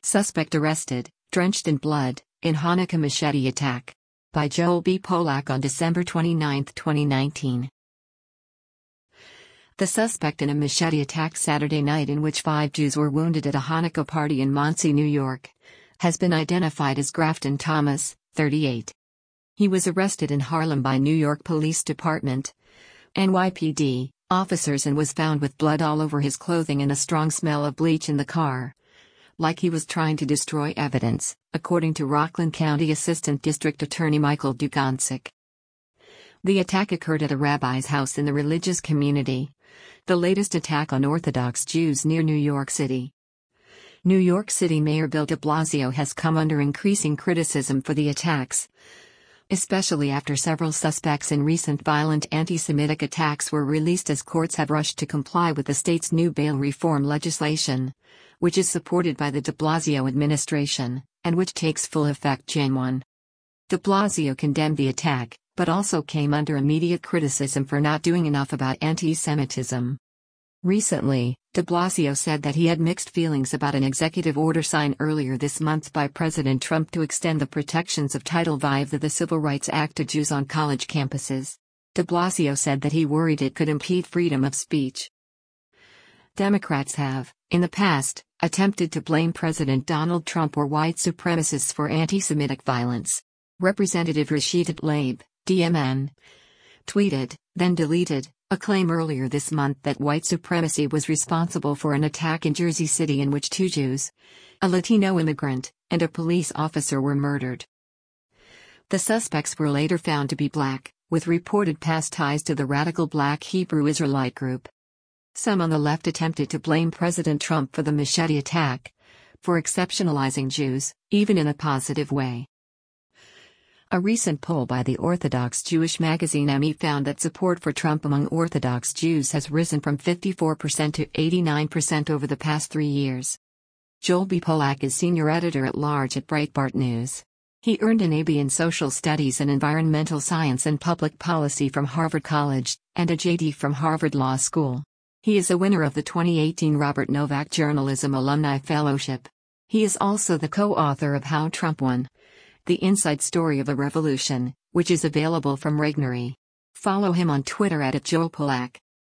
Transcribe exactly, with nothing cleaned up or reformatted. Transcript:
Suspect arrested, drenched in blood, in Hanukkah machete attack. By Joel B. Polak on December twenty-ninth, twenty nineteen. The suspect in a machete attack Saturday night in which five Jews were wounded at a Hanukkah party in Monsey, New York, has been identified as Grafton Thomas, thirty-eight. He was arrested in Harlem by New York Police Department, N Y P D, officers and was found with blood all over his clothing and a strong smell of bleach in the car. Like he was trying to destroy evidence, according to Rockland County Assistant District Attorney Michael Dugancic. The attack occurred at a rabbi's house in the religious community, the latest attack on Orthodox Jews near New York City. New York City Mayor Bill de Blasio has come under increasing criticism for the attacks, especially after several suspects in recent violent anti-Semitic attacks were released as courts have rushed to comply with the state's new bail reform legislation, which is supported by the de Blasio administration, and which takes full effect January first. De Blasio condemned the attack, but also came under immediate criticism for not doing enough about anti-Semitism. Recently, de Blasio said that he had mixed feelings about an executive order signed earlier this month by President Trump to extend the protections of Title five of the Civil Rights Act to Jews on college campuses. De Blasio said that he worried it could impede freedom of speech. Democrats have, in the past, attempted to blame President Donald Trump or white supremacists for anti-Semitic violence. Representative Rashida Tlaib, D M N, tweeted, then deleted, a claim earlier this month that white supremacy was responsible for an attack in Jersey City in which two Jews, a Latino immigrant, and a police officer were murdered. The suspects were later found to be black, with reported past ties to the radical Black Hebrew Israelite group. Some on the left attempted to blame President Trump for the machete attack, for exceptionalizing Jews, even in a positive way. A recent poll by the Orthodox Jewish magazine M E found that support for Trump among Orthodox Jews has risen from fifty-four percent to eighty-nine percent over the past three years. Joel B. Polak is senior editor-at-large at Breitbart News. He earned an A B in Social Studies and Environmental Science and Public Policy from Harvard College, and a J D from Harvard Law School. He is a winner of the twenty eighteen Robert Novak Journalism Alumni Fellowship. He is also the co-author of How Trump Won: The Inside Story of a Revolution, which is available from Regnery. Follow him on Twitter at Joel Polak.